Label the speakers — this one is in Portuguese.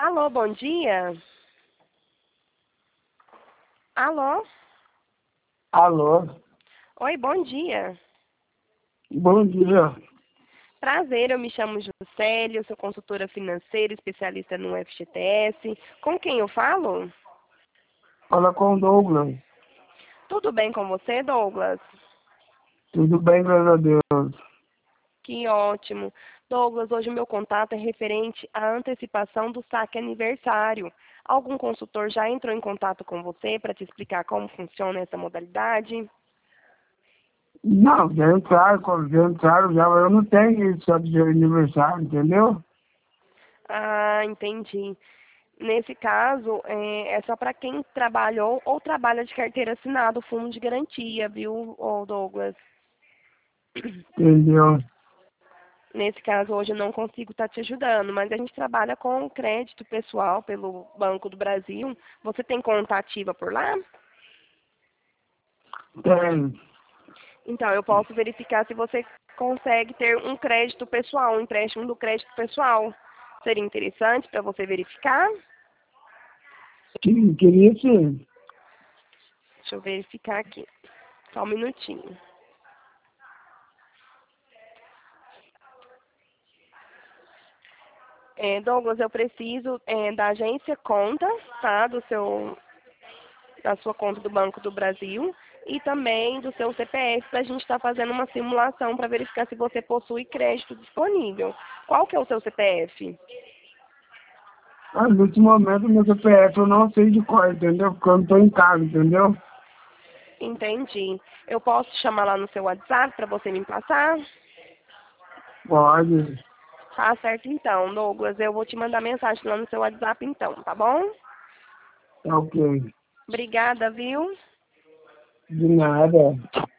Speaker 1: Alô, bom dia. Alô?
Speaker 2: Alô,
Speaker 1: Oi, bom dia.
Speaker 2: bom dia.
Speaker 1: Prazer, eu me chamo Juscelia, eu sou consultora financeira, especialista no FGTS. Com quem eu falo?
Speaker 2: Fala com o Douglas.
Speaker 1: Tudo bem com você, Douglas?
Speaker 2: Tudo bem, graças a Deus.
Speaker 1: Que ótimo. Douglas, hoje o meu contato é referente à antecipação do saque aniversário. Algum consultor já entrou em contato com você para te explicar como funciona essa modalidade?
Speaker 2: Não, já, mas eu não tenho isso só de aniversário, entendeu?
Speaker 1: Ah, entendi. Nesse caso, é só para quem trabalhou ou trabalha de carteira assinada, o fundo de garantia, viu, ô Douglas?
Speaker 2: Entendeu?
Speaker 1: Nesse caso, hoje eu não consigo estar te ajudando, mas a gente trabalha com crédito pessoal pelo Banco do Brasil. Você tem conta ativa por lá?
Speaker 2: Tem.
Speaker 1: Então, eu posso verificar se você consegue ter um crédito pessoal, um empréstimo do crédito pessoal. Seria interessante para você verificar?
Speaker 2: Queria sim.
Speaker 1: Deixa eu verificar aqui. Só um minutinho. Douglas, eu preciso da agência conta, tá? Da sua conta do Banco do Brasil e também do seu CPF para a gente estar fazendo uma simulação para verificar se você possui crédito disponível. Qual que é o seu CPF?
Speaker 2: Mas nesse momento, meu CPF eu não sei de qual, entendeu? Porque eu não estou em casa, entendeu?
Speaker 1: Entendi. Eu posso te chamar lá no seu WhatsApp para você me passar?
Speaker 2: Pode.
Speaker 1: Tá certo então, Douglas. Eu vou te mandar mensagem lá no seu WhatsApp então, tá bom?
Speaker 2: Tá ok.
Speaker 1: Obrigada, viu?
Speaker 2: De nada.